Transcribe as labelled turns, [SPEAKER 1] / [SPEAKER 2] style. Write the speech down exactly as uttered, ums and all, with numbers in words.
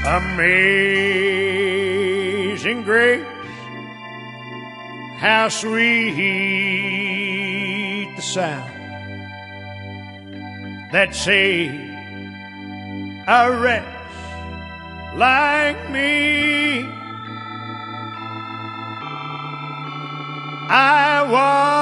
[SPEAKER 1] Amazing grace, how sweet the sound that saved a wretch like me. I was